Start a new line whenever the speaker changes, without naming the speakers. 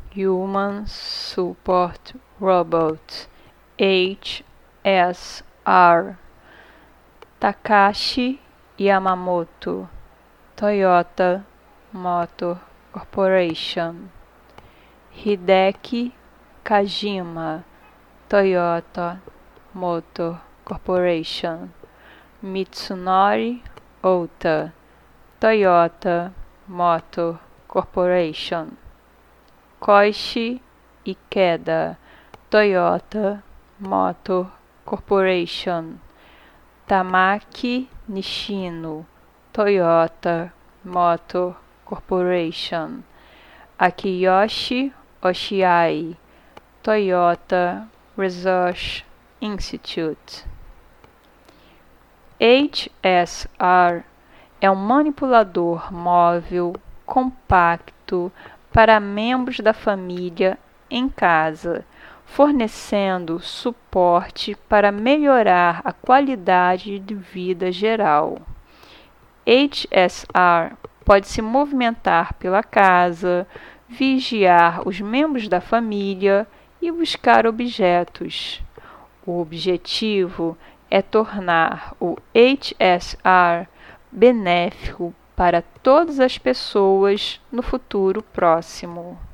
Human Support Robot HSR. Takashi Yamamoto, Toyota Motor Corporation. Hideki Kajima, Toyota Motor Corporation. Mitsunori Ota, Toyota Motor Corporation. Koichi Ikeda, Toyota Motor Corporation. Tamaki Nishino, Toyota Motor Corporation. Akiyoshi Oshiai, Toyota Research Institute. HSR é um manipulador móvel compacto para membros da família em casa, fornecendo suporte para melhorar a qualidade de vida geral. HSR pode se movimentar pela casa, vigiar os membros da família e buscar objetos. O objetivo é tornar o HSR benéfico para todas as pessoas no futuro próximo.